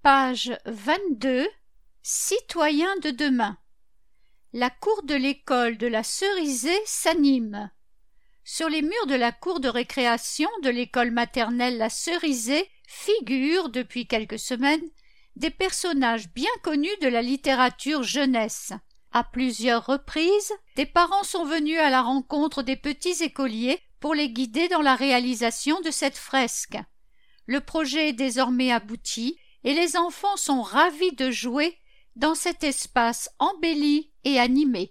Page 22. Citoyens de demain. La cour de l'école de la Cerisay s'anime. Sur les murs de la cour de récréation de l'école maternelle La Cerisay figurent, depuis quelques semaines, des personnages bien connus de la littérature jeunesse. À plusieurs reprises, des parents sont venus à la rencontre des petits écoliers pour les guider dans la réalisation de cette fresque. Le projet est désormais abouti et les enfants sont ravis de jouer dans cet espace embelli et animé.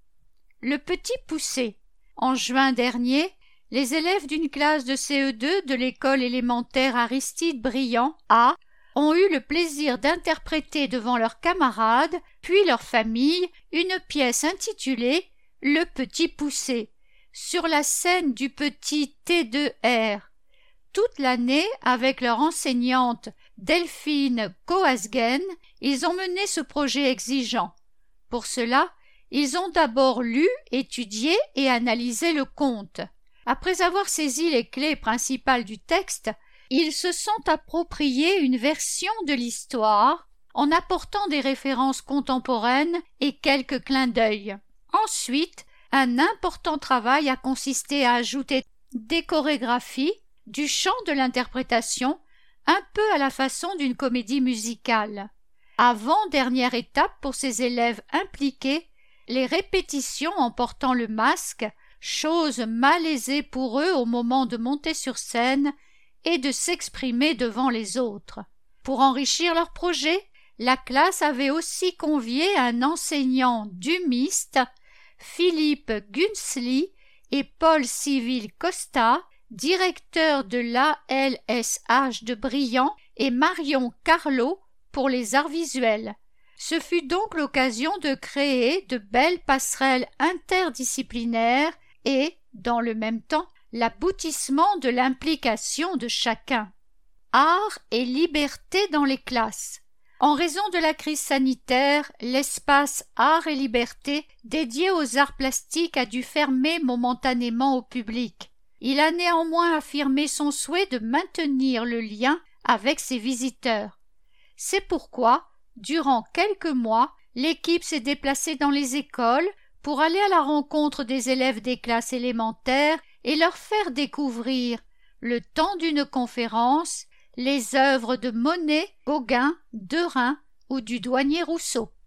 Le petit poussé. En juin dernier, les élèves d'une classe de CE2 de l'école élémentaire Aristide Briand A ont eu le plaisir d'interpréter devant leurs camarades, puis leur famille, une pièce intitulée « Le petit poussé » sur la scène du petit T2R. Toute l'année, avec leur enseignante Delphine Coasguen, ils ont mené ce projet exigeant. Pour cela, ils ont d'abord lu, étudié et analysé le conte. Après avoir saisi les clés principales du texte, ils se sont approprié une version de l'histoire en apportant des références contemporaines et quelques clins d'œil. Ensuite, un important travail a consisté à ajouter des chorégraphies, du chant, de l'interprétation, un peu à la façon d'une comédie musicale. Avant-dernière étape pour ces élèves impliqués, les répétitions en portant le masque, chose malaisée pour eux au moment de monter sur scène et de s'exprimer devant les autres. Pour enrichir leur projet, la classe avait aussi convié un enseignant d'humiste, Philippe Gunsley et Paul Civil Costa, directeur de l'ALSH de Briand, et Marion Carlot pour les arts visuels. Ce fut donc l'occasion de créer de belles passerelles interdisciplinaires et, dans le même temps, l'aboutissement de l'implication de chacun. Art et liberté dans les classes. En raison de la crise sanitaire, l'espace Art et Liberté dédié aux arts plastiques a dû fermer momentanément au public. Il a néanmoins affirmé son souhait de maintenir le lien avec ses visiteurs. C'est pourquoi, durant quelques mois, l'équipe s'est déplacée dans les écoles pour aller à la rencontre des élèves des classes élémentaires et leur faire découvrir, le temps d'une conférence, les œuvres de Monet, Gauguin, Derain ou du douanier Rousseau.